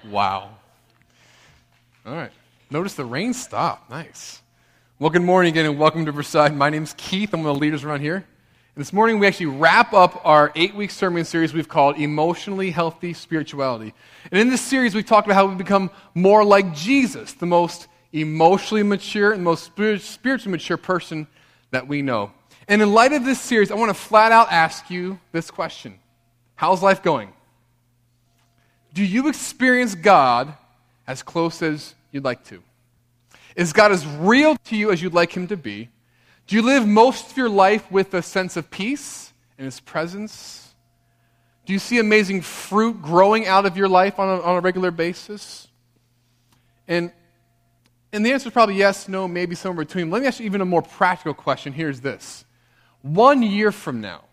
Wow. All right. Notice the rain stopped. Nice. Well, good morning again, and welcome to Versailles. My name's Keith. I'm one of the leaders around here. And this morning, we actually wrap up our 8-week sermon series we've called Emotionally Healthy Spirituality. And in this series, we've talked about how we become more like Jesus, the most emotionally mature and most spiritually mature person that we know. And in light of this series, I want to flat out ask you this question. How's life going? Do you experience God as close as you'd like to? Is God as real to you as you'd like him to be? Do you live most of your life with a sense of peace in his presence? Do you see amazing fruit growing out of your life on a regular basis? And the answer is probably yes, no, maybe somewhere between. Let me ask you even a more practical question. Here's this. 1 year from now,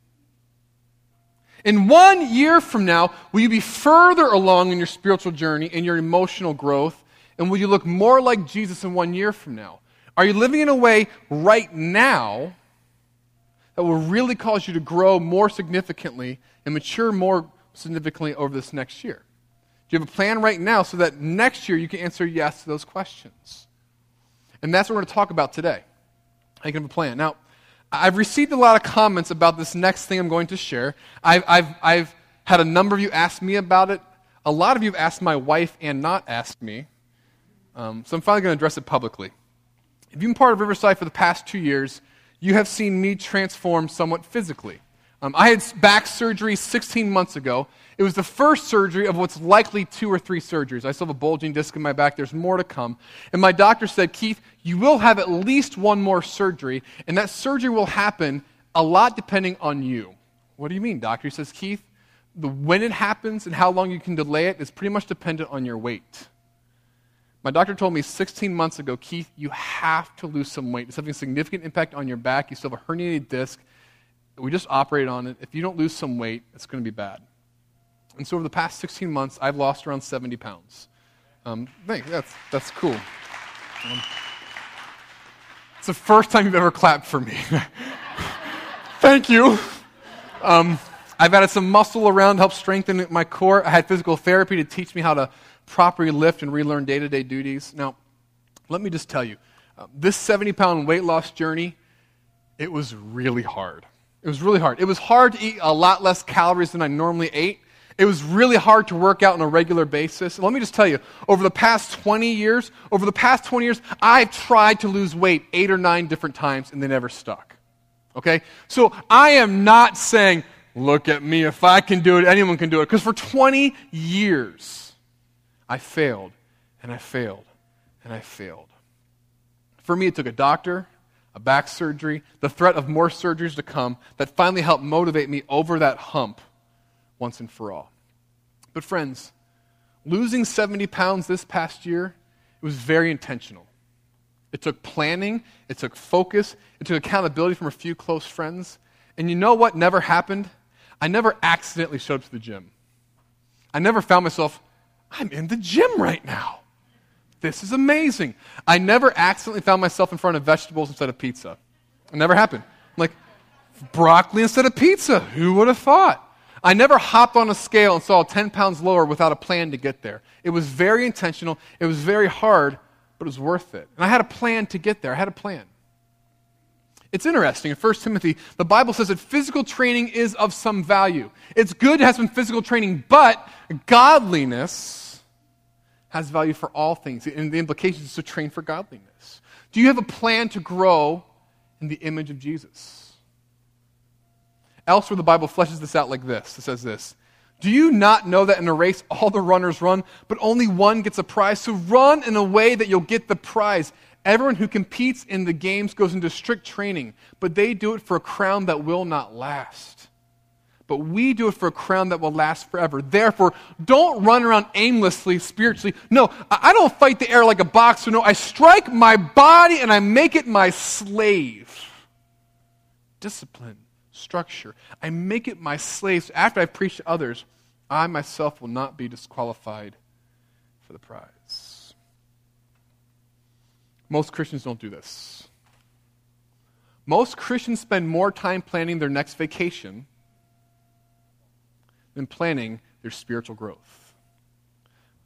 in 1 year from now, will you be further along in your spiritual journey, in your emotional growth, and will you look more like Jesus in 1 year from now? Are you living in a way right now that will really cause you to grow more significantly and mature more significantly over this next year? Do you have a plan right now so that next year you can answer yes to those questions? And that's what we're going to talk about today. I can have a plan. Now, I've received a lot of comments about this next thing I'm going to share. I've had a number of you ask me about it. A lot of you have asked my wife and not asked me. So I'm finally going to address it publicly. If you've been part of Riverside for the past 2 years, you have seen me transform somewhat physically. I had back surgery 16 months ago. It was the first surgery of what's likely 2 or 3 surgeries. I still have a bulging disc in my back. There's more to come. And my doctor said, Keith, you will have at least one more surgery, and that surgery will happen a lot depending on you. What do you mean, doctor? He says, Keith, when it happens and how long you can delay it is pretty much dependent on your weight. My doctor told me 16 months ago, Keith, you have to lose some weight. It's having a significant impact on your back. You still have a herniated disc. We just operated on it. If you don't lose some weight, it's going to be bad. And so over the past 16 months, I've lost around 70 pounds. That's cool. It's the first time you've ever clapped for me. Thank you. I've added some muscle around to help strengthen my core. I had physical therapy to teach me how to properly lift and relearn day-to-day duties. Now, let me just tell you, this 70-pound weight loss journey, it was really hard. It was really hard. It was hard to eat a lot less calories than I normally ate. It was really hard to work out on a regular basis. Let me just tell you, over the past 20 years, I've tried to lose weight 8 or 9 different times, and they never stuck. Okay? So I am not saying, look at me, if I can do it, anyone can do it. Because for 20 years, I failed, and I failed, and I failed. For me, it took a doctor, a back surgery, the threat of more surgeries to come that finally helped motivate me over that hump once and for all. But friends, losing 70 pounds this past year, it was very intentional. It took planning, it took focus, it took accountability from a few close friends. And you know what never happened? I never accidentally showed up to the gym. I never found myself, I'm in the gym right now. This is amazing. I never accidentally found myself in front of vegetables instead of pizza. It never happened. Like, broccoli instead of pizza. Who would have thought? I never hopped on a scale and saw 10 pounds lower without a plan to get there. It was very intentional. It was very hard, but it was worth it. And I had a plan to get there. I had a plan. It's interesting. In 1 Timothy, the Bible says that physical training is of some value. It's good to have some physical training, but godliness has value for all things. And the implication is to train for godliness. Do you have a plan to grow in the image of Jesus? Elsewhere, the Bible fleshes this out like this. It says this, do you not know that in a race all the runners run, but only one gets a prize? So run in a way that you'll get the prize. Everyone who competes in the games goes into strict training, but they do it for a crown that will not last. But we do it for a crown that will last forever. Therefore, don't run around aimlessly spiritually. No, I don't fight the air like a boxer. No, I strike my body and I make it my slave. Discipline. Structure. I make it my slave. So after I preach to others, I myself will not be disqualified for the prize. Most Christians don't do this. Most Christians spend more time planning their next vacation than planning their spiritual growth.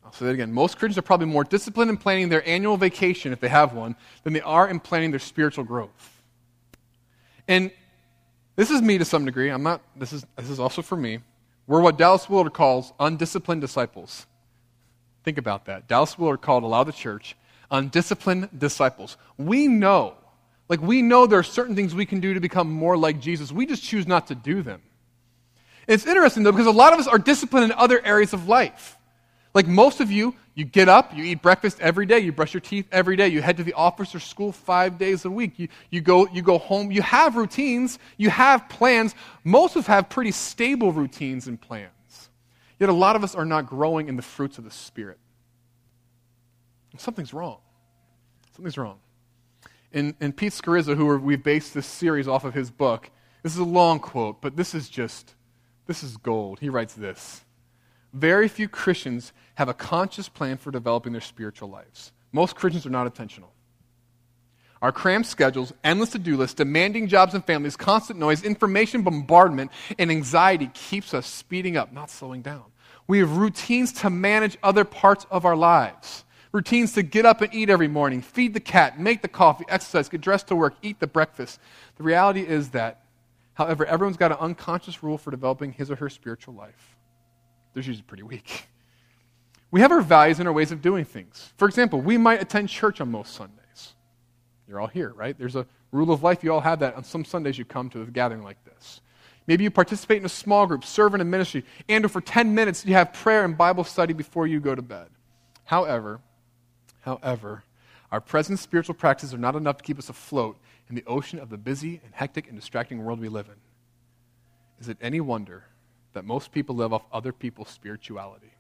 I'll say that again. Most Christians are probably more disciplined in planning their annual vacation, if they have one, than they are in planning their spiritual growth. And this is me to some degree. This is also for me. We're what Dallas Willard calls undisciplined disciples. Think about that. Dallas Willard called a lot of the church undisciplined disciples. We know there are certain things we can do to become more like Jesus. We just choose not to do them. And it's interesting, though, because a lot of us are disciplined in other areas of life. Like most of you, you get up, you eat breakfast every day, you brush your teeth every day, you head to the office or school 5 days a week, you go home, you have routines, you have plans. Most of us have pretty stable routines and plans. Yet a lot of us are not growing in the fruits of the Spirit. Something's wrong. Something's wrong. And Pete Scarizza, we've based this series off of his book, this is a long quote, but this is gold. He writes this: very few Christians have a conscious plan for developing their spiritual lives. Most Christians are not intentional. Our cramped schedules, endless to-do lists, demanding jobs and families, constant noise, information bombardment, and anxiety keeps us speeding up, not slowing down. We have routines to manage other parts of our lives. Routines to get up and eat every morning, feed the cat, make the coffee, exercise, get dressed to work, eat the breakfast. The reality is that, however, everyone's got an unconscious rule for developing his or her spiritual life. They're usually pretty weak. We have our values and our ways of doing things. For example, we might attend church on most Sundays. You're all here, right? There's a rule of life. You all have that. On some Sundays you come to a gathering like this. Maybe you participate in a small group, serve in a ministry, and for 10 minutes you have prayer and Bible study before you go to bed. However, our present spiritual practices are not enough to keep us afloat in the ocean of the busy and hectic and distracting world we live in. Is it any wonder that most people live off other people's spirituality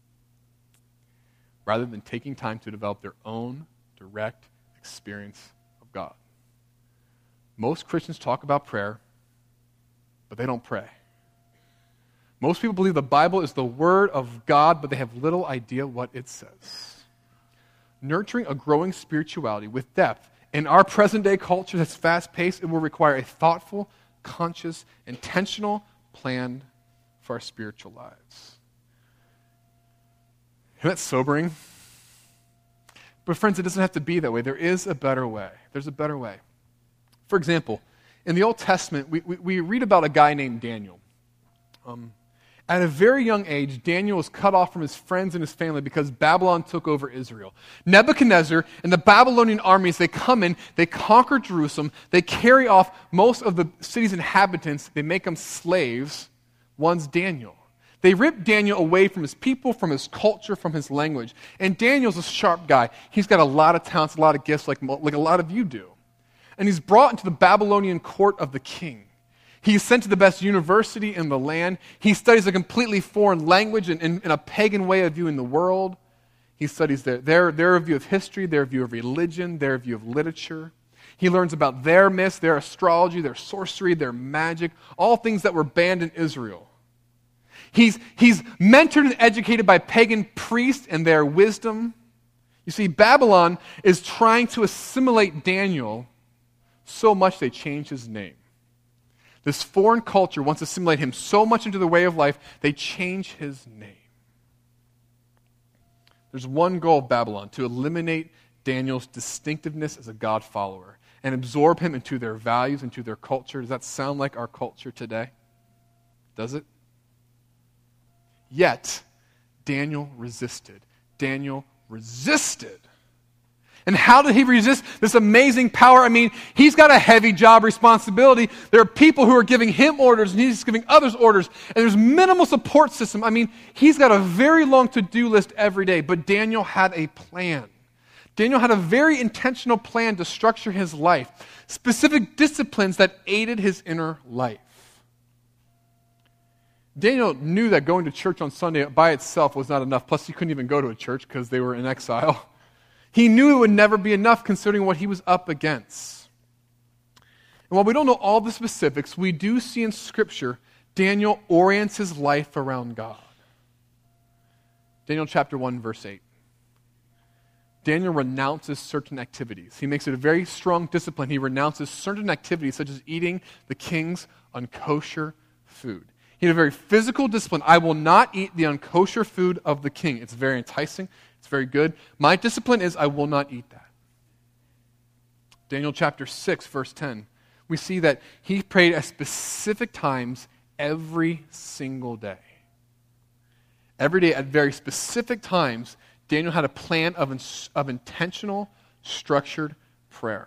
rather than taking time to develop their own direct experience of God? Most Christians talk about prayer, but they don't pray. Most people believe the Bible is the Word of God, but they have little idea what it says. Nurturing a growing spirituality with depth in our present-day culture that's fast-paced, it will require a thoughtful, conscious, intentional plan for our spiritual lives. Isn't that sobering? But friends, it doesn't have to be that way. There is a better way. There's a better way. For example, in the Old Testament, we read about a guy named Daniel. At a very young age, Daniel was cut off from his friends and his family because Babylon took over Israel. Nebuchadnezzar and the Babylonian armies, they come in, they conquer Jerusalem, they carry off most of the city's inhabitants, they make them slaves. One's Daniel. They rip Daniel away from his people, from his culture, from his language. And Daniel's a sharp guy. He's got a lot of talents, a lot of gifts, like a lot of you do. And he's brought into the Babylonian court of the king. He's sent to the best university in the land. He studies a completely foreign language and a pagan way of viewing the world. He studies their view of history, their view of religion, their view of literature. He learns about their myths, their astrology, their sorcery, their magic, all things that were banned in Israel. He's mentored and educated by pagan priests and their wisdom. You see, Babylon is trying to assimilate Daniel so much they change his name. This foreign culture wants to assimilate him so much into the way of life, they change his name. There's one goal of Babylon: to eliminate Daniel's distinctiveness as a God follower and absorb him into their values, into their culture. Does that sound like our culture today? Does it? Yet, Daniel resisted. Daniel resisted. And how did he resist this amazing power? I mean, he's got a heavy job responsibility. There are people who are giving him orders, and he's giving others orders. And there's minimal support system. I mean, he's got a very long to-do list every day. But Daniel had a plan. Daniel had a very intentional plan to structure his life. Specific disciplines that aided his inner life. Daniel knew that going to church on Sunday by itself was not enough. Plus, he couldn't even go to a church because they were in exile. He knew it would never be enough considering what he was up against. And while we don't know all the specifics, we do see in Scripture Daniel orients his life around God. Daniel chapter 1, verse 8. Daniel renounces certain activities. He makes it a very strong discipline. He renounces certain activities such as eating the king's unkosher food. He had a very physical discipline. I will not eat the unkosher food of the king. It's very enticing. It's very good. My discipline is I will not eat that. Daniel chapter 6, verse 10. We see that he prayed at specific times every single day. Every day at very specific times, Daniel had a plan of intentional, structured prayer.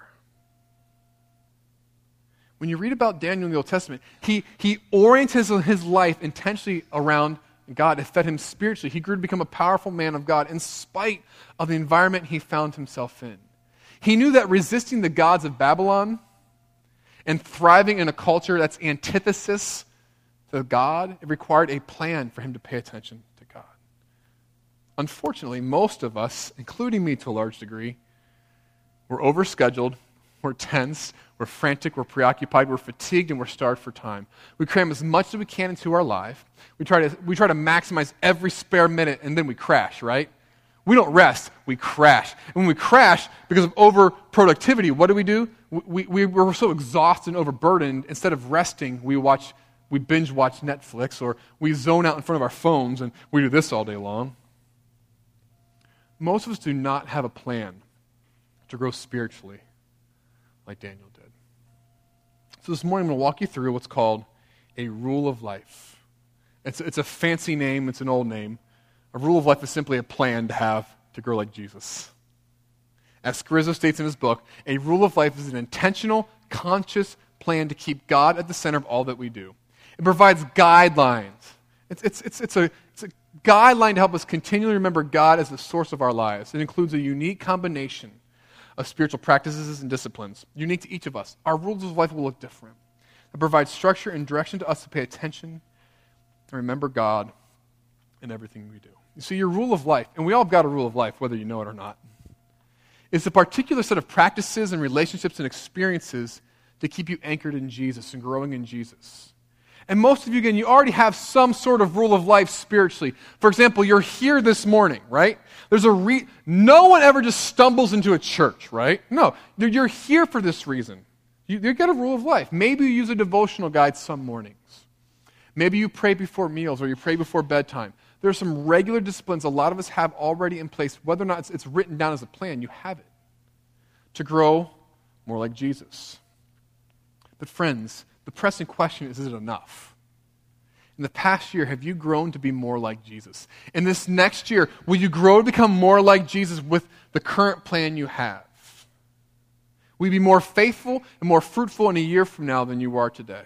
When you read about Daniel in the Old Testament, he oriented his life intentionally around God. It fed him spiritually. He grew to become a powerful man of God in spite of the environment he found himself in. He knew that resisting the gods of Babylon and thriving in a culture that's antithesis to God, it required a plan for him to pay attention to God. Unfortunately, most of us, including me to a large degree, we're overscheduled, we're tense, we're frantic, we're preoccupied, we're fatigued, and we're starved for time. We cram as much as we can into our life. We try to maximize every spare minute, and then we crash, right? We don't rest, we crash. And when we crash, because of over-productivity, what do? We're so exhausted and overburdened, instead of resting, we binge watch Netflix, or we zone out in front of our phones, and we do this all day long. Most of us do not have a plan to grow spiritually like Daniel did. So this morning I'm going to walk you through what's called a rule of life. It's a fancy name, it's an old name. A rule of life is simply a plan to have to grow like Jesus. As Scarizzo states in his book, a rule of life is an intentional, conscious plan to keep God at the center of all that we do. It provides guidelines. It's a guideline to help us continually remember God as the source of our lives. It includes a unique combination of spiritual practices and disciplines, unique to each of us. Our rules of life will look different. It provides structure and direction to us to pay attention and remember God in everything we do. You see, your rule of life, and we all have got a rule of life, whether you know it or not, is a particular set of practices and relationships and experiences to keep you anchored in Jesus and growing in Jesus. And most of you, again, you already have some sort of rule of life spiritually. For example, you're here this morning, right? No one ever just stumbles into a church, right? No, you're here for this reason. You've got a rule of life. Maybe you use a devotional guide some mornings. Maybe you pray before meals or you pray before bedtime. There are some regular disciplines a lot of us have already in place. Whether or not it's written down as a plan, you have it to grow more like Jesus. But friends, the pressing question is it enough? In the past year, have you grown to be more like Jesus? In this next year, will you grow to become more like Jesus with the current plan you have? Will you be more faithful and more fruitful in a year from now than you are today?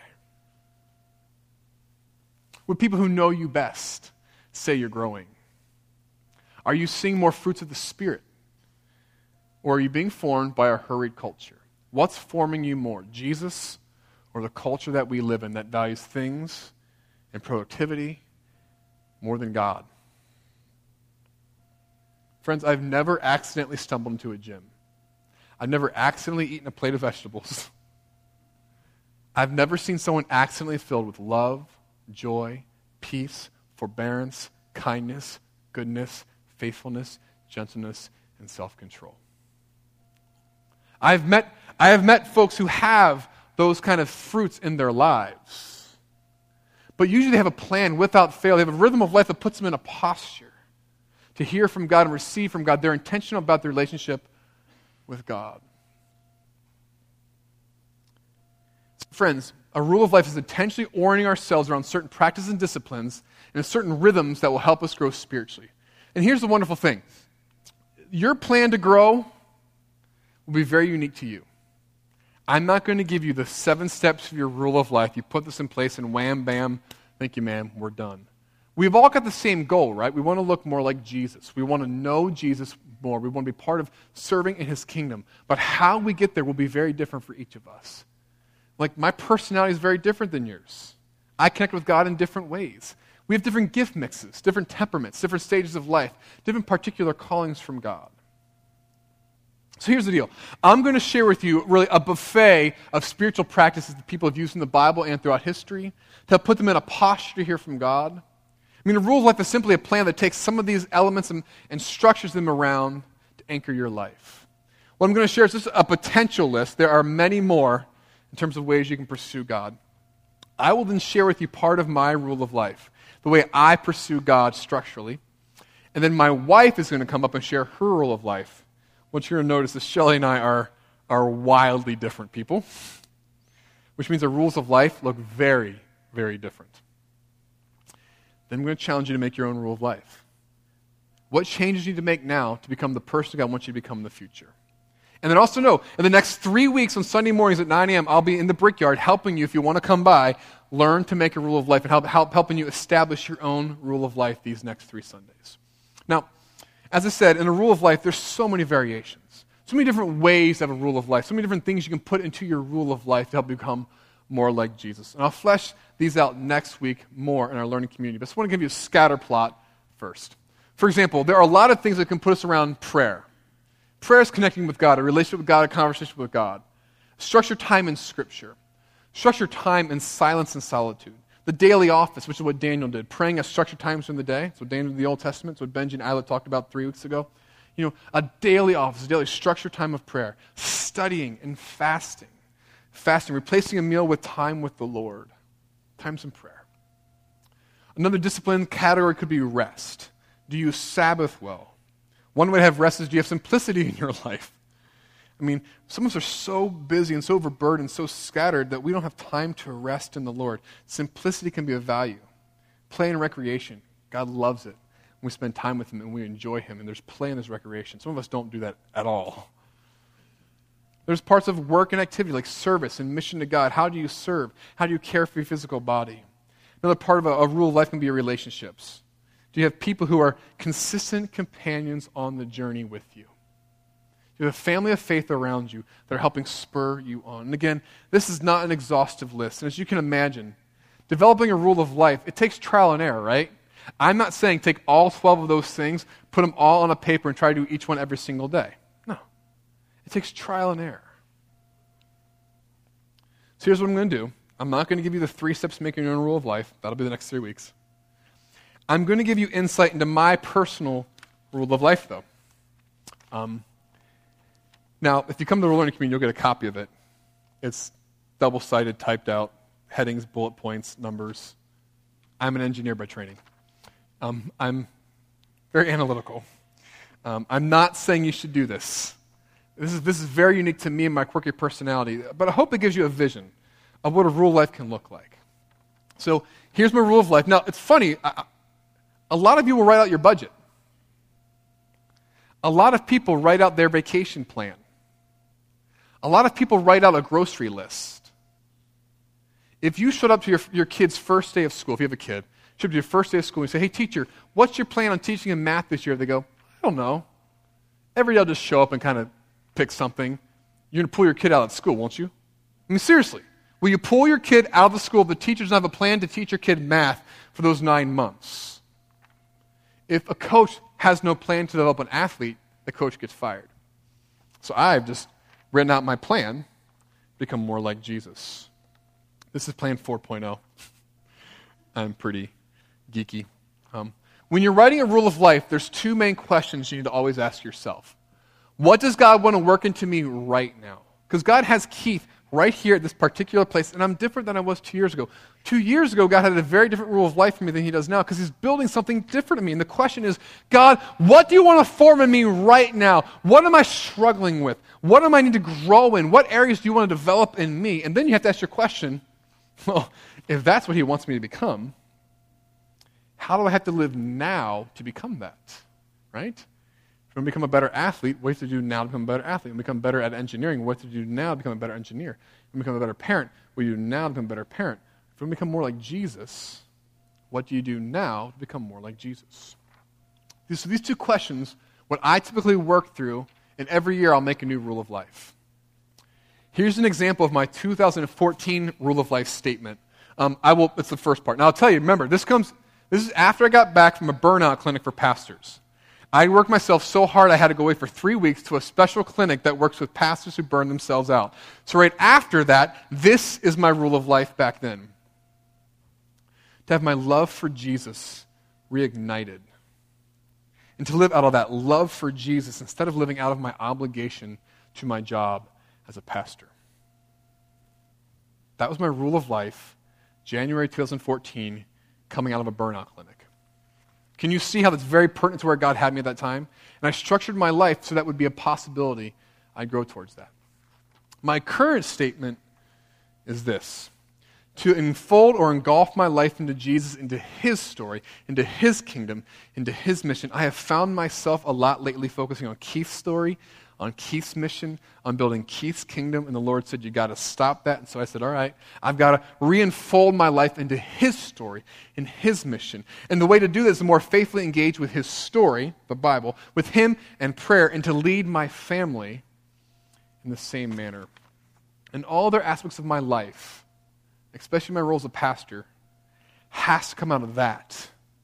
Would people who know you best say you're growing? Are you seeing more fruits of the Spirit? Or are you being formed by our hurried culture? What's forming you more, Jesus or the culture that we live in that values things and productivity more than God? Friends, I've never accidentally stumbled into a gym. I've never accidentally eaten a plate of vegetables. I've never seen someone accidentally filled with love, joy, peace, forbearance, kindness, goodness, faithfulness, gentleness, and self-control. I have met folks who have those kind of fruits in their lives. But usually they have a plan without fail. They have a rhythm of life that puts them in a posture to hear from God and receive from God. They're intentional about their relationship with God. Friends, a rule of life is intentionally orienting ourselves around certain practices and disciplines and certain rhythms that will help us grow spiritually. And here's the wonderful thing. Your plan to grow will be very unique to you. I'm not going to give you the 7 steps of your rule of life. You put this in place and wham, bam, thank you, ma'am, we're done. We've all got the same goal, right? We want to look more like Jesus. We want to know Jesus more. We want to be part of serving in his kingdom. But how we get there will be very different for each of us. Like, my personality is very different than yours. I connect with God in different ways. We have different gift mixes, different temperaments, different stages of life, different particular callings from God. So here's the deal. I'm going to share with you really a buffet of spiritual practices that people have used in the Bible and throughout history to help put them in a posture to hear from God. I mean, a rule of life is simply a plan that takes some of these elements and structures them around to anchor your life. What I'm going to share is just a potential list. There are many more in terms of ways you can pursue God. I will then share with you part of my rule of life, the way I pursue God structurally. And then my wife is going to come up and share her rule of life. What you're going to notice is Shelley and I are wildly different people, which means our rules of life look very, very different. Then I'm going to challenge you to make your own rule of life. What changes you need to make now to become the person God wants you to become in the future? And then also know, in the next 3 weeks on Sunday mornings at 9 a.m., I'll be in the Brickyard helping you, if you want to come by, learn to make a rule of life and helping you establish your own rule of life these next 3 Sundays. Now, as I said, in a rule of life, there's so many variations, so many different ways to have a rule of life, so many different things you can put into your rule of life to help you become more like Jesus. And I'll flesh these out next week more in our learning community. But I just want to give you a scatter plot first. For example, there are a lot of things that can put us around prayer. Prayer is connecting with God, a relationship with God, a conversation with God. Structure time in Scripture. Structure time in silence and solitude. The daily office, which is what Daniel did, praying at structured times in the day. That's what Daniel did in the Old Testament. It's what Benji and Isla talked about 3 weeks ago. A daily office, a daily structured time of prayer. Studying and fasting. Fasting, replacing a meal with time with the Lord. Times in prayer. Another discipline category could be rest. Do you Sabbath well? One way to have rest is, do you have simplicity in your life? I mean, some of us are so busy and so overburdened, so scattered that we don't have time to rest in the Lord. Simplicity can be of value. Play and recreation. God loves it. We spend time with Him and we enjoy Him, and there's play and there's recreation. Some of us don't do that at all. There's parts of work and activity like service and mission to God. How do you serve? How do you care for your physical body? Another part of a rule of life can be your relationships. Do you have people who are consistent companions on the journey with you? Do you have a family of faith around you that are helping spur you on? And again, this is not an exhaustive list. And as you can imagine, developing a rule of life, it takes trial and error, right? I'm not saying take all 12 of those things, put them all on a paper, and try to do each one every single day. No. It takes trial and error. So here's what I'm going to do. I'm not going to give you the 3 steps to making your own rule of life. That'll be the next 3 weeks. I'm going to give you insight into my personal rule of life, though. Now, if you come to the learning community, you'll get a copy of it. It's double-sided, typed out, headings, bullet points, numbers. I'm an engineer by training. I'm very analytical. I'm not saying you should do this. This is very unique to me and my quirky personality, but I hope it gives you a vision of what a rule of life can look like. So here's my rule of life. Now, it's funny. A lot of you will write out your budget. A lot of people write out their vacation plan. A lot of people write out a grocery list. If you showed up to your kid's first day of school, if you have a kid, showed up to your first day of school and you say, hey, teacher, what's your plan on teaching him math this year? They go, I don't know. Every day I'll just show up and kind of pick something. You're going to pull your kid out of school, won't you? I mean, seriously. Will you pull your kid out of the school if the teacher doesn't have a plan to teach your kid math for those 9 months? If a coach has no plan to develop an athlete, the coach gets fired. So I've just written out my plan to become more like Jesus. This is plan 4.0. I'm pretty geeky. When you're writing a rule of life, there's 2 main questions you need to always ask yourself. What does God want to work into me right now? Because God has Keith right here at this particular place, and I'm different than I was 2 years ago. 2 years ago, God had a very different rule of life for me than He does now, because He's building something different in me. And the question is, God, what do you want to form in me right now? What am I struggling with? What am I need to grow in? What areas do you want to develop in me? And then you have to ask your question, well, if that's what He wants me to become, how do I have to live now to become that? Right? If I want to become a better athlete, what do you have to do now to become a better athlete? When I become better at engineering, what do you do now to become a better engineer? When I become a better parent, what do you do now to become a better parent? If I want to become more like Jesus, what do you do now to become more like Jesus? So these 2 questions, what I typically work through, and every year I'll make a new rule of life. Here's an example of my 2014 rule of life statement. It's the first part. Now I'll tell you, remember, this is after I got back from a burnout clinic for pastors. I worked myself so hard I had to go away for 3 weeks to a special clinic that works with pastors who burn themselves out. So right after that, this is my rule of life back then. To have my love for Jesus reignited. And to live out of that love for Jesus instead of living out of my obligation to my job as a pastor. That was my rule of life January 2014, coming out of a burnout clinic. Can you see how that's very pertinent to where God had me at that time? And I structured my life so that would be a possibility I'd grow towards that. My current statement is this: to enfold or engulf my life into Jesus, into His story, into His kingdom, into His mission. I have found myself a lot lately focusing on Keith's story, on Keith's mission, on building Keith's kingdom, and the Lord said, you got to stop that. And so I said, all right, I've got to re-enfold my life into His story, in His mission. And the way to do this is to more faithfully engage with His story, the Bible, with Him and prayer, and to lead my family in the same manner. And all other aspects of my life, especially my role as a pastor, has to come out of that.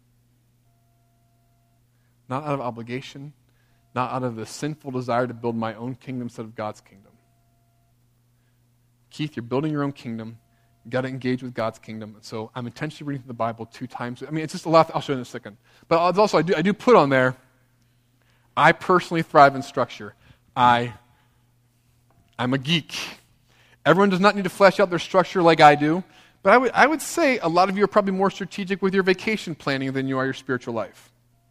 Not out of obligation, not out of the sinful desire to build my own kingdom instead of God's kingdom. Keith, you're building your own kingdom. You've got to engage with God's kingdom. And so I'm intentionally reading the Bible 2 times. I mean, it's just a lot. I'll show you in a second. But also, I do put on there, I personally thrive in structure. I'm a geek. Everyone does not need to flesh out their structure like I do. But I would say a lot of you are probably more strategic with your vacation planning than you are your spiritual life.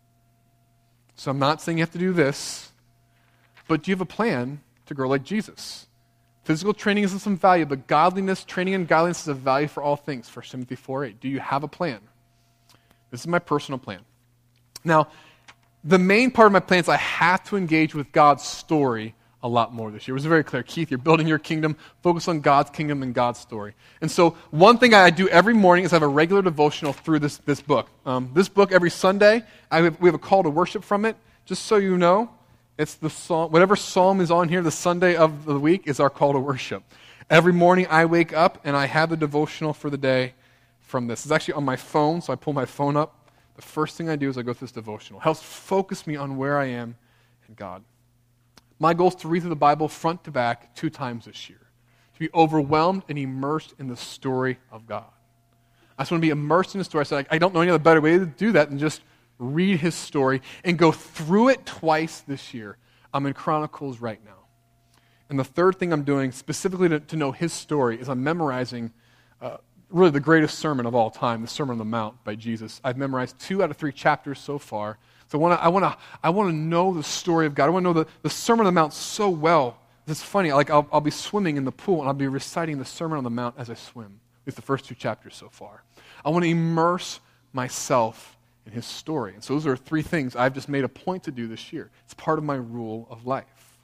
So I'm not saying you have to do this, but do you have a plan to grow like Jesus? Physical training is of some value, but godliness, training in godliness is of value for all things, 1 Timothy 4:8. Do you have a plan? This is my personal plan. Now, the main part of my plan is I have to engage with God's story a lot more this year. It was very clear. Keith, you're building your kingdom. Focus on God's kingdom and God's story. And so one thing I do every morning is I have a regular devotional through this book. This book, every Sunday, we have a call to worship from it. Just so you know, it's the psalm. Whatever psalm is on here, the Sunday of the week is our call to worship. Every morning I wake up and I have the devotional for the day from this. It's actually on my phone, so I pull my phone up. The first thing I do is I go through this devotional. It helps focus me on where I am in God. My goal is to read through the Bible front to back 2 times this year. To be overwhelmed and immersed in the story of God. I just want to be immersed in the story. I said, I don't know any other better way to do that than just read His story and go through it twice this year. I'm in Chronicles right now. And the third thing I'm doing, specifically to know His story, is I'm memorizing really the greatest sermon of all time, the Sermon on the Mount by Jesus. I've memorized 2 out of 3 chapters so far. So I want to know the story of God. I want to know the Sermon on the Mount so well. It's funny, like I'll be swimming in the pool and I'll be reciting the Sermon on the Mount as I swim. It's the first 2 chapters so far. I want to immerse myself in His story. And so those are 3 things I've just made a point to do this year. It's part of my rule of life.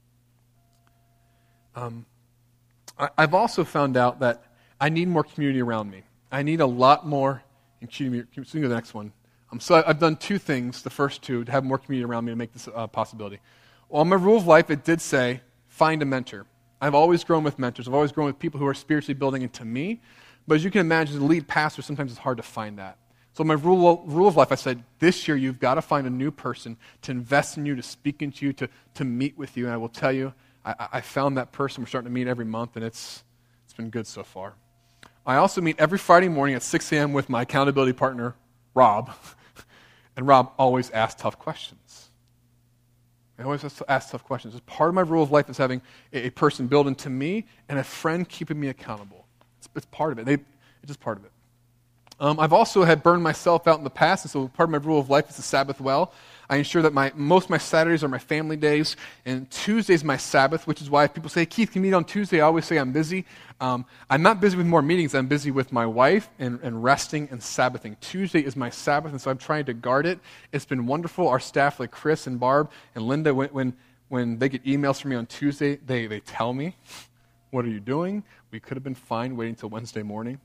I've also found out that I need more community around me. I need a lot more community. Can you go to the next one? So I've done 2 things, the first 2, to have more community around me to make this a possibility. Well, on my rule of life, it did say, find a mentor. I've always grown with mentors. I've always grown with people who are spiritually building into me. But as you can imagine, as a lead pastor, sometimes it's hard to find that. So my rule of life, I said, this year you've got to find a new person to invest in you, to speak into you, to meet with you. And I will tell you, I found that person. We're starting to meet every month, and it's been good so far. I also meet every Friday morning at 6 a.m. with my accountability partner, Rob. And Rob always asks tough questions. I always ask tough questions. It's part of my rule of life is having a person build into me and a friend keeping me accountable. It's part of it. It's just part of it. I've also had burned myself out in the past, and so part of my rule of life is to Sabbath well. I ensure that most of my Saturdays are my family days, and Tuesday's my Sabbath, which is why if people say, Keith, can you meet on Tuesday? I always say I'm busy. I'm not busy with more meetings. I'm busy with my wife and resting and Sabbathing. Tuesday is my Sabbath, and so I'm trying to guard it. It's been wonderful. Our staff, like Chris and Barb and Linda, when they get emails from me on Tuesday, they tell me, what are you doing? We could have been fine waiting until Wednesday morning.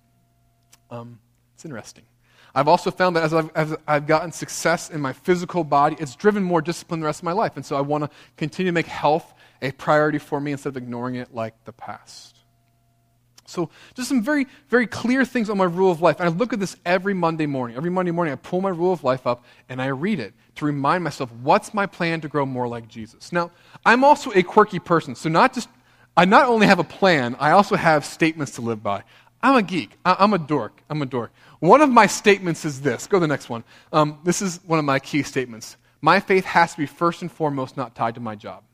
It's interesting. I've also found that as I've gotten success in my physical body, it's driven more discipline the rest of my life. And so I want to continue to make health a priority for me instead of ignoring it like the past. So just some very, very clear things on my rule of life. And I look at this every Monday morning. Every Monday morning I pull my rule of life up and I read it to remind myself, what's my plan to grow more like Jesus? Now, I'm also a quirky person. So I not only have a plan, I also have statements to live by. I'm a geek. I'm a dork. One of my statements is this. Go to the next one. This is one of my key statements. My faith has to be first and foremost not tied to my job.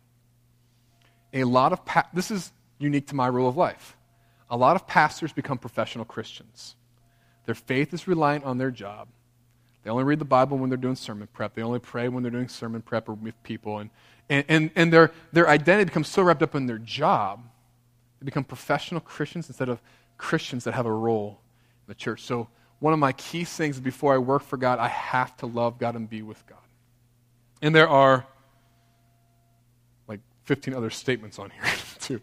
This is unique to my rule of life. A lot of pastors become professional Christians. Their faith is reliant on their job. They only read the Bible when they're doing sermon prep. They only pray when they're doing sermon prep or with people. And their identity becomes so wrapped up in their job, they become professional Christians instead of Christians that have a role in the church. So one of my key things is before I work for God, I have to love God and be with God. And there are like 15 other statements on here too.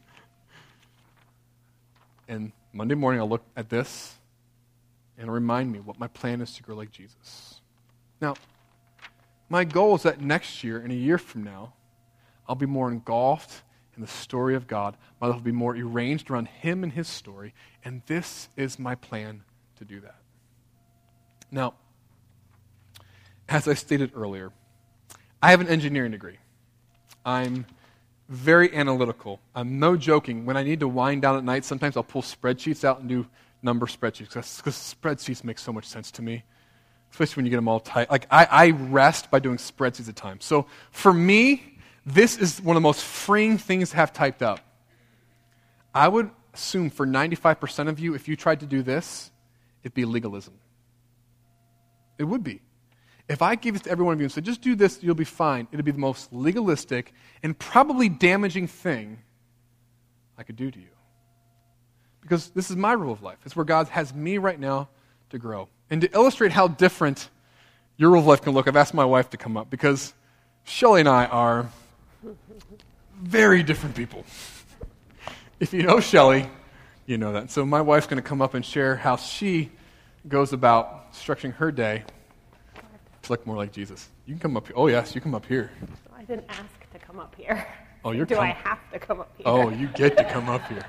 And Monday morning I'll look at this and remind me what my plan is to grow like Jesus. Now, my goal is that next year and a year from now, I'll be more engulfed in the story of God. My life will be more arranged around Him and His story, and this is my plan to do that. Now, as I stated earlier, I have an engineering degree. I'm very analytical. I'm no joking. When I need to wind down at night, sometimes I'll pull spreadsheets out and do number spreadsheets, because spreadsheets make so much sense to me, especially when you get them all tight. Like, I rest by doing spreadsheets at times. So for me, this is one of the most freeing things to have typed up. I would assume for 95% of you, if you tried to do this, it'd be legalism. It would be. If I gave this to every one of you and said, just do this, you'll be fine, it'd be the most legalistic and probably damaging thing I could do to you. Because this is my rule of life. It's where God has me right now to grow. And to illustrate how different your rule of life can look, I've asked my wife to come up, because Shelley and I are very different people. If you know Shelley, you know that. So my wife's going to come up and share how she goes about structuring her day to look more like Jesus. You can come up here. Oh, yes, you come up here. I didn't ask to come up here. Oh, you're Do I have to come up here? Oh, you get to come up here.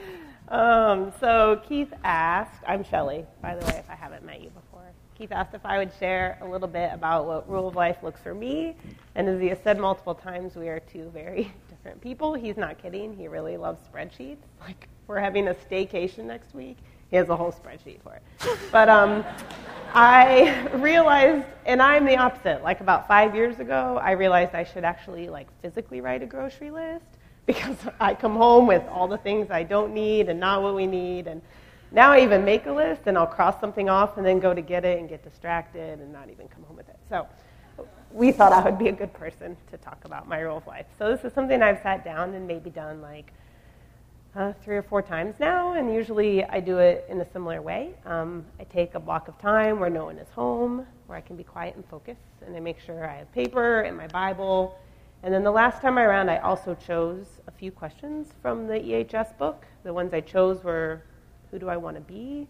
So Keith asked, I'm Shelley, by the way, if I haven't met you before. Keith asked if I would share a little bit about what Rule of Life looks for me. And as he has said multiple times, we are two very different people. He's not kidding. He really loves spreadsheets. Like, we're having a staycation next week. He has a whole spreadsheet for it. But I realized, and I'm the opposite. Like, about 5 years ago, I realized I should actually, like, physically write a grocery list, because I come home with all the things I don't need and not what we need. And now I even make a list, and I'll cross something off and then go to get it and get distracted and not even come home with it. So we thought I would be a good person to talk about my rule of life. So this is something I've sat down and maybe done like 3 or 4 times now, and usually I do it in a similar way. I take a block of time where no one is home, where I can be quiet and focus, and I make sure I have paper and my Bible. And then the last time around, I also chose a few questions from the EHS book. The ones I chose were, who do I want to be?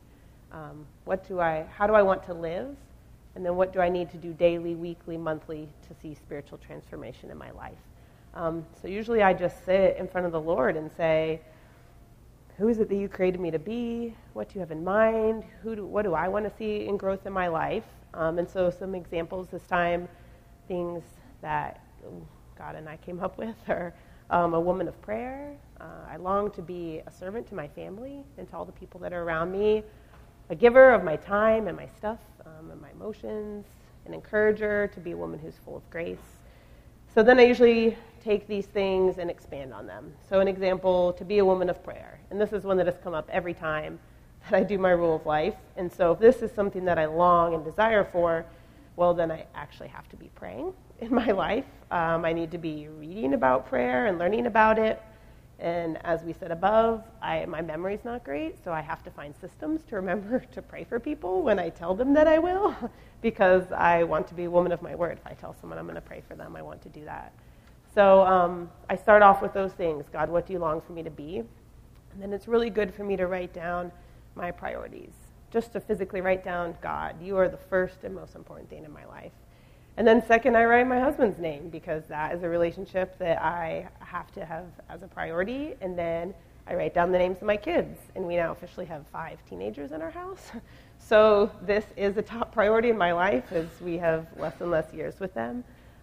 How do I want to live? And then what do I need to do daily, weekly, monthly to see spiritual transformation in my life? So usually I just sit in front of the Lord and say, who is it that you created me to be? What do you have in mind? What do I want to see in growth in my life? And so some examples this time, things that God and I came up with are a woman of prayer. I long to be a servant to my family and to all the people that are around me, a giver of my time and my stuff and my emotions, an encourager, to be a woman who's full of grace. So then I usually take these things and expand on them. So an example, to be a woman of prayer. And this is one that has come up every time that I do my rule of life. And so if this is something that I long and desire for, well, then I actually have to be praying in my life. I need to be reading about prayer and learning about it. And as we said above, my memory's not great, so I have to find systems to remember to pray for people when I tell them that I will, because I want to be a woman of my word. If I tell someone I'm going to pray for them, I want to do that. So I start off with those things. God, what do you long for me to be? And then it's really good for me to write down my priorities, just to physically write down, God, you are the first and most important thing in my life. And then second, I write my husband's name, because that is a relationship that I have to have as a priority. And then I write down the names of my kids. And we now officially have 5 teenagers in our house. So this is a top priority in my life, as we have less and less years with them.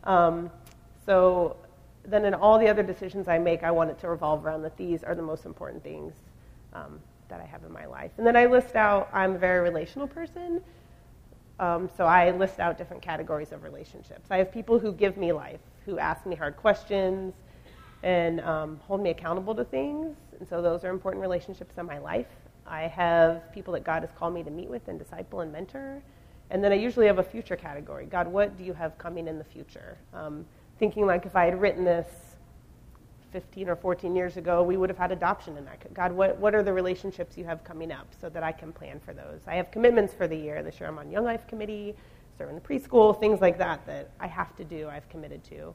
So then in all the other decisions I make, I want it to revolve around that these are the most important things that I have in my life. And then I list out, I'm a very relational person. So I list out different categories of relationships. I have people who give me life, who ask me hard questions and hold me accountable to things. And so those are important relationships in my life. I have people that God has called me to meet with and disciple and mentor. And then I usually have a future category. God, what do you have coming in the future? Thinking like if I had written this 15 or 14 years ago, we would have had adoption in that. God, what are the relationships you have coming up so that I can plan for those? I have commitments for the year. This year I'm on Young Life Committee, serving the preschool, things like that I have to do, I've committed to.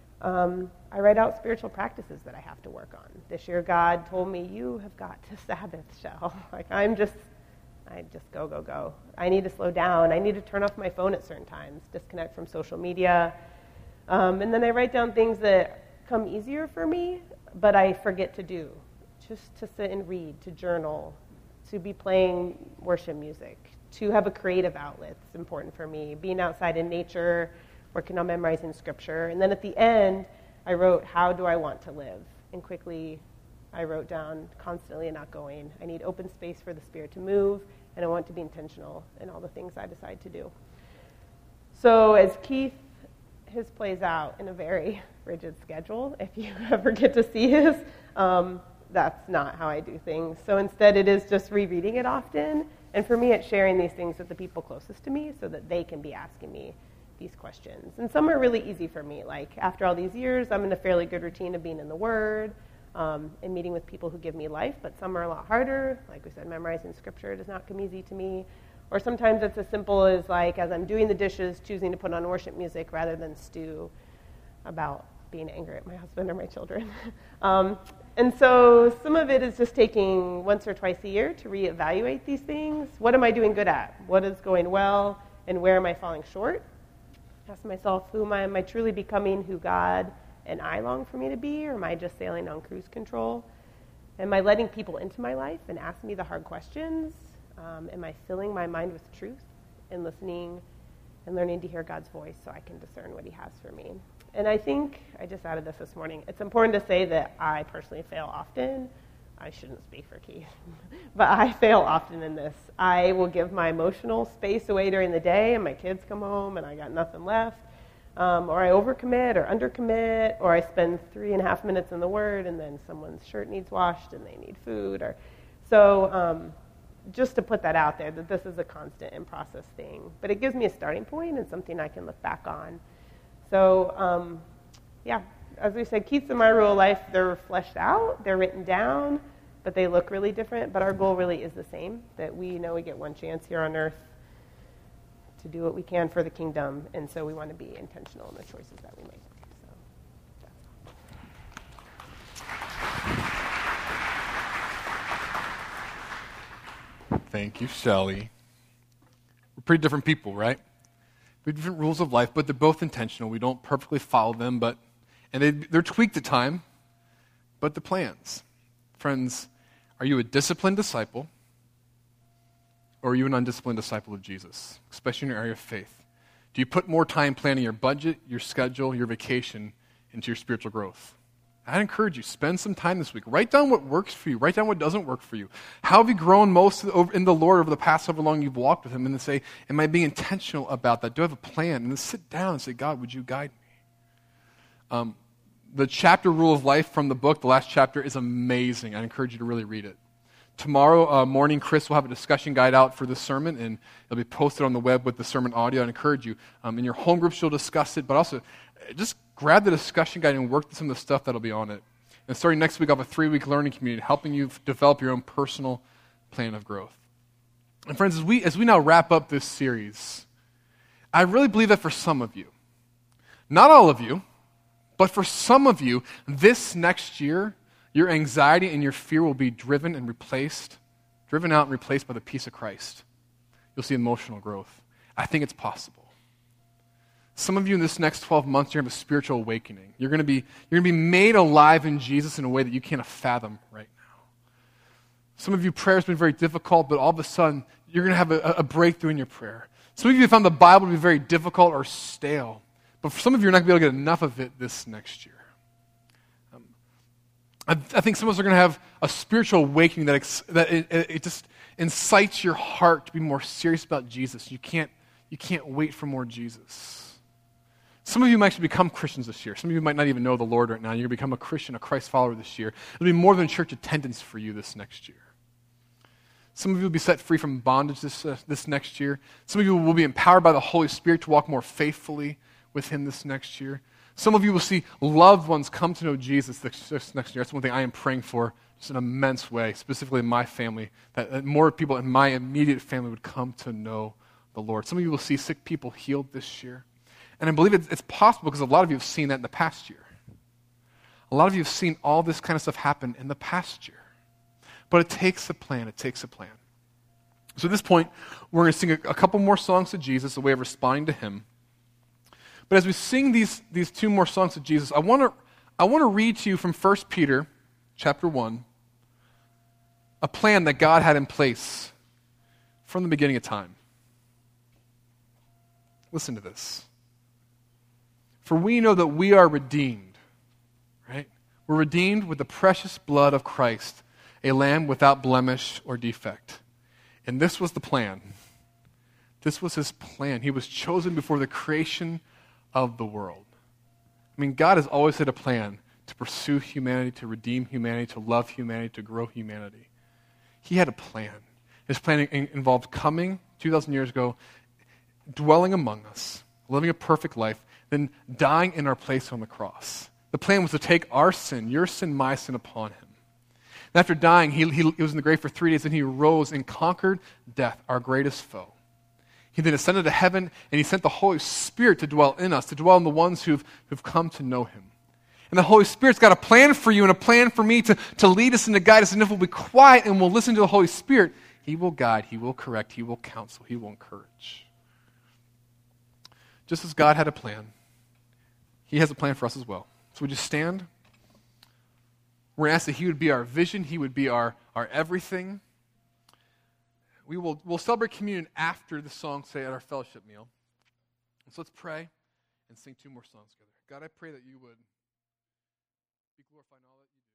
I write out spiritual practices that I have to work on. This year God told me, you have got to Sabbath, Shell. Like I just go. I need to slow down. I need to turn off my phone at certain times, disconnect from social media. And then I write down things that come easier for me, but I forget to do. Just to sit and read, to journal, to be playing worship music, to have a creative outlet. It's important for me. Being outside in nature, working on memorizing scripture. And then at the end, I wrote, how do I want to live? And quickly, I wrote down, constantly and not going. I need open space for the Spirit to move, and I want to be intentional in all the things I decide to do. So as Keith, his plays out in a very rigid schedule. If you ever get to see his, that's not how I do things. So instead, it is just rereading it often. And for me, it's sharing these things with the people closest to me so that they can be asking me these questions. And some are really easy for me. Like after all these years, I'm in a fairly good routine of being in the Word and meeting with people who give me life. But some are a lot harder. Like we said, memorizing scripture does not come easy to me. Or sometimes it's as simple as like as I'm doing the dishes, choosing to put on worship music rather than stew about being angry at my husband or my children. And so some of it is just taking once or twice a year to reevaluate these things. What am I doing good at? What is going well? And where am I falling short? Ask myself, who am I truly becoming who God and I long for me to be? Or am I just sailing on cruise control? Am I letting people into my life and ask me the hard questions? Am I filling my mind with truth and listening and learning to hear God's voice so I can discern what he has for me? And I think, I just added this morning, it's important to say that I personally fail often. I shouldn't speak for Keith, but I fail often in this. I will give my emotional space away during the day and my kids come home and I got nothing left. Or I overcommit or undercommit, or I spend 3.5 minutes in the Word and then someone's shirt needs washed and they need food. So just to put that out there, that this is a constant and process thing. But it gives me a starting point and something I can look back on. So, as we said, Keith's and my rule of life, they're fleshed out, they're written down, but they look really different. But our goal really is the same, that we know we get one chance here on earth to do what we can for the kingdom, and so we want to be intentional in the choices that we make. So, Thank you, Shelley. We're pretty different people, right? We have different rules of life, but they're both intentional. We don't perfectly follow them, and they're tweaked at time, but the plans. Friends, are you a disciplined disciple, or are you an undisciplined disciple of Jesus, especially in your area of faith? Do you put more time planning your budget, your schedule, your vacation into your spiritual growth? I'd encourage you, spend some time this week. Write down what works for you. Write down what doesn't work for you. How have you grown most in the Lord over the past however long you've walked with him? And then say, am I being intentional about that? Do I have a plan? And then sit down and say, God, would you guide me? The chapter Rule of Life from the book, the last chapter, is amazing. I encourage you to really read it. Tomorrow morning, Chris will have a discussion guide out for this sermon, and it'll be posted on the web with the sermon audio. I encourage you. In your home groups, you'll discuss it, but also just grab the discussion guide and work through some of the stuff that'll be on it. And starting next week, I'll have a 3-week learning community helping you develop your own personal plan of growth. And friends, as we now wrap up this series, I really believe that for some of you, not all of you, but for some of you, this next year, your anxiety and your fear will be driven out and replaced by the peace of Christ. You'll see emotional growth. I think it's possible. Some of you in this next 12 months, you're going to have a spiritual awakening. You're going to be made alive in Jesus in a way that you can't fathom right now. Some of you, prayer's been very difficult, but all of a sudden, you're going to have a breakthrough in your prayer. Some of you have found the Bible to be very difficult or stale, but for some of you, you're not going to be able to get enough of it this next year. I think some of us are going to have a spiritual awakening that it just incites your heart to be more serious about Jesus. You can't wait for more Jesus. Some of you might actually become Christians this year. Some of you might not even know the Lord right now. You're going to become a Christian, a Christ follower this year. It'll be more than church attendance for you this next year. Some of you will be set free from bondage this next year. Some of you will be empowered by the Holy Spirit to walk more faithfully with him this next year. Some of you will see loved ones come to know Jesus this next year. That's one thing I am praying for just in an immense way, specifically in my family, that more people in my immediate family would come to know the Lord. Some of you will see sick people healed this year. And I believe it's possible because a lot of you have seen that in the past year. A lot of you have seen all this kind of stuff happen in the past year. But it takes a plan. It takes a plan. So at this point, we're going to sing a couple more songs to Jesus, a way of responding to him. But as we sing these two more songs to Jesus, I want to read to you from 1 Peter chapter 1, a plan that God had in place from the beginning of time. Listen to this. For we know that we are redeemed, right? We're redeemed with the precious blood of Christ, a lamb without blemish or defect. And this was the plan. This was his plan. He was chosen before the creation of the world. I mean, God has always had a plan to pursue humanity, to redeem humanity, to love humanity, to grow humanity. He had a plan. His plan involved coming 2,000 years ago, dwelling among us, living a perfect life, then dying in our place on the cross. The plan was to take our sin, your sin, my sin, upon him. And after dying, he was in the grave for 3 days, and he rose and conquered death, our greatest foe. He then ascended to heaven, and he sent the Holy Spirit to dwell in us, to dwell in the ones who've come to know him. And the Holy Spirit's got a plan for you and a plan for me to lead us and to guide us. And if we'll be quiet and we'll listen to the Holy Spirit, he will guide, he will correct, he will counsel, he will encourage. Just as God had a plan, he has a plan for us as well. So we just stand. We're going to ask that he would be our vision, he would be our everything. We'll celebrate communion after the song, say, at our fellowship meal. So let's pray and sing two more songs together. God, I pray that you would be glorified in all that you do.